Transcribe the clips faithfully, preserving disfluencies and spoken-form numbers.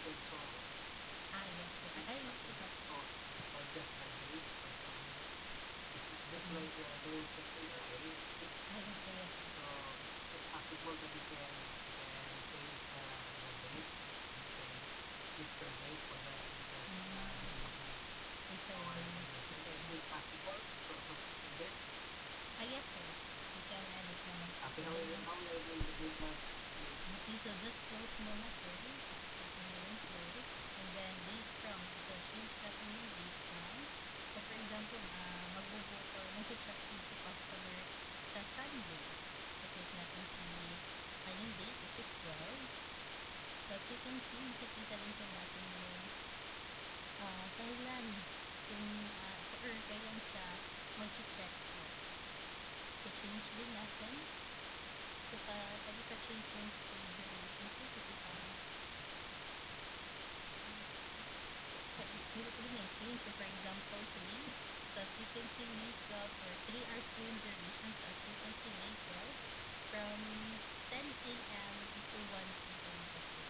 listed, so Ah, yes, sir. Ay, yes, sir. or, or just the date or something. Just like uh, doing check in your I D. Ah, yes, sir. Yes, sir. So it's possible that you can you can change the, the date. You can future date for the because uh, Mm. maybe Reserve or the is reserve. it possible to to to get Ah, yes, sir. You can edit naman po. after So, how then, you how you will do that? okay, so just close muna, sir. Tap nyo na yung close. And then, date from. So, change natin yung date from. So, for example, uh, magbubook or mag-check in si customer sa Sunday. So, click natin si, uh, yung date, which is twelve. So, as you can see, makikita rin po natin yung uh, kailan yung, uh, or kailan siya mag-check out. So, change din natin. So, pa, pwede pa change yung schedule natin po kasi parang pwede po din yung change. So, for example, three. So, as you can see, May twelve or three hours po yung duration. So, as you can see, May twelve from ten a m to one p m as well.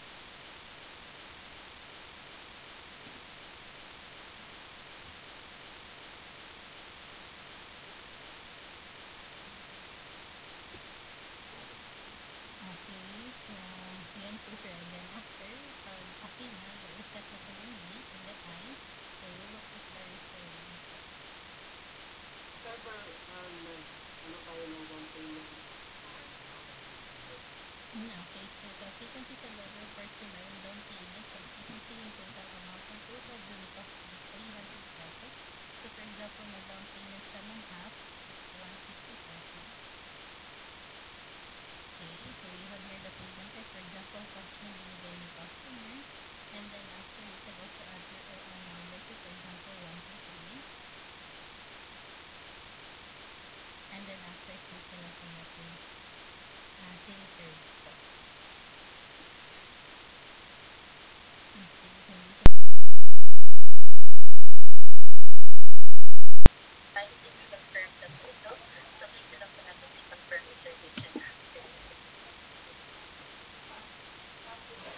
Okay, so yan po sir. And then after, pag okay na, i-set natin yung date and the time. So we will put the reserve dito. If ever um, nag ano tayo ng down payment or how does it work? Mm, okay, so, so as you can see sa lower part sir, mayroong down payment. So as you can see yung total amount ng total unit of is three hundred pesos. So for example, mag-down payment siya ng half.